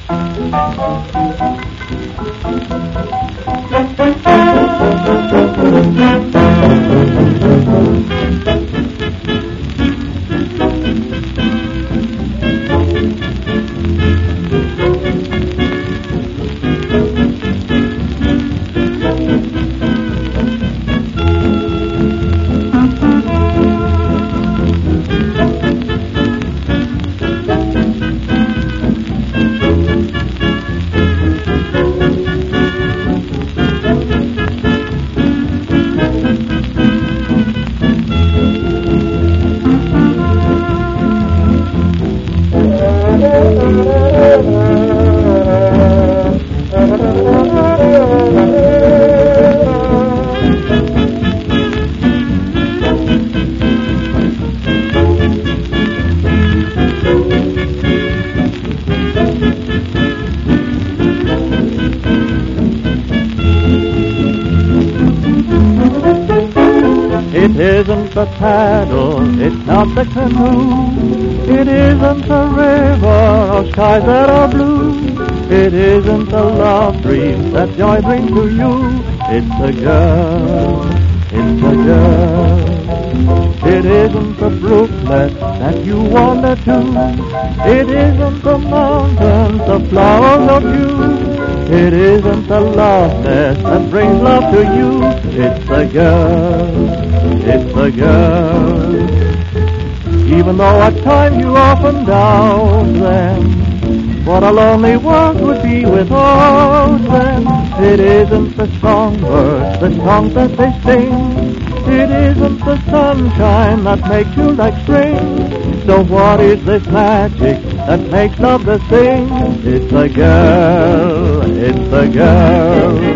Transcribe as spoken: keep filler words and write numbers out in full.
It isn't the paddle, it's not the canoe. It isn't the river or skies that are blue. It isn't the love dreams that joy brings to you. It's a girl, it's a girl. It isn't the brooklet that you wander to. It isn't the mountains, the flowers of you. It isn't the love nest that brings love to you. It's a girl, it's a girl. Even though at times you often doubt them, what a lonely world would be without them. It isn't the songbirds, the songs that they sing. It isn't the sunshine that makes you like spring. So what is this magic that makes love the thing? It's a girl, it's a girl.